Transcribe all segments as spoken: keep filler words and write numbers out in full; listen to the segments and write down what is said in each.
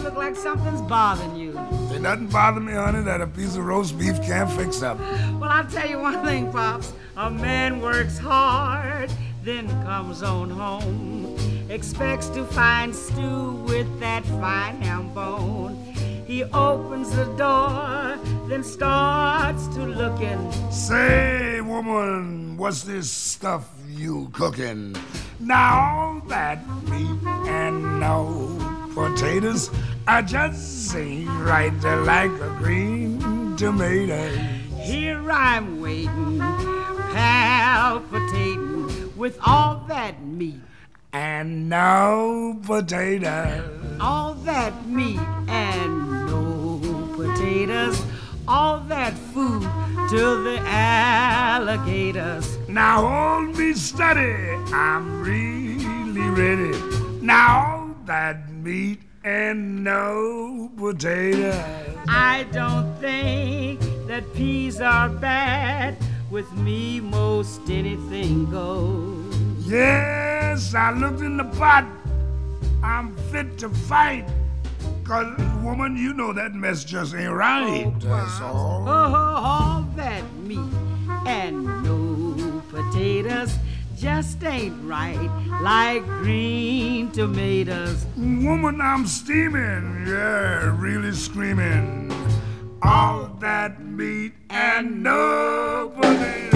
look like something's bothering you. Ain't nothing bother me, honey, that a piece of roast beef can't fix up. Well, I'll tell you one thing, Pops. A man works hard, then comes on home. Expects to find stew with that fine ham bone. He opens the door, then starts to lookin'. Say, woman, what's this stuff you cooking? Now all that meat and no potatoes, I just ain't right like a green tomato. Here I'm waiting, palpitating with all that meat and no potatoes. All that meat and no potatoes. All that food to the alligators. Now hold me steady, I'm really ready. Now all that meat and no potatoes. I don't think that peas are bad. With me most anything goes. Yes, I looked in the pot. I'm fit to fight. Cause, woman, you know that mess just ain't right. Oh, that's all. Oh, all that meat and no potatoes just ain't right like green tomatoes. Woman, I'm steaming, yeah, really screaming. All that meat and no potatoes.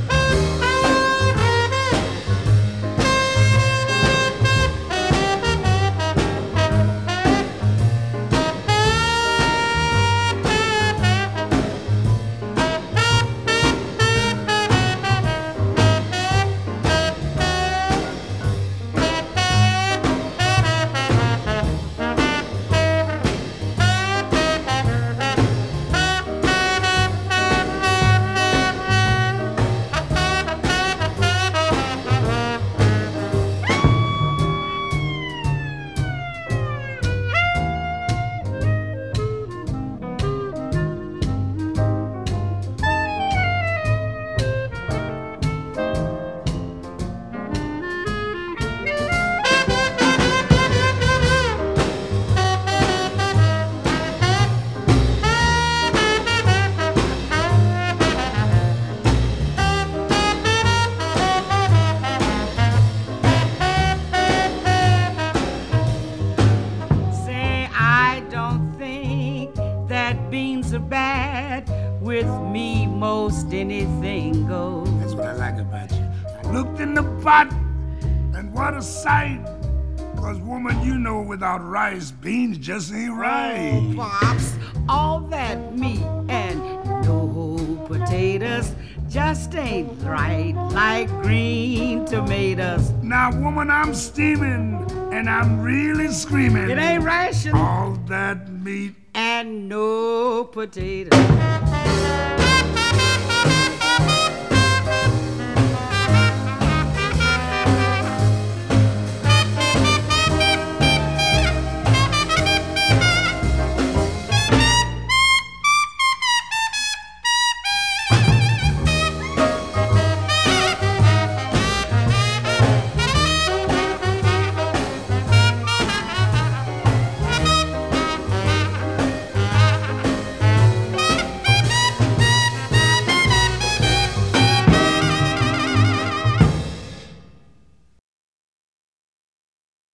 Anything goes. That's what I like about you. I looked in the pot, and what a sight. Cause, woman, you know without rice, beans just ain't right. Oh, Pops, all that meat and no potatoes just ain't right like green tomatoes. Now, woman, I'm steaming, and I'm really screaming. It ain't ration. All that meat and no potatoes.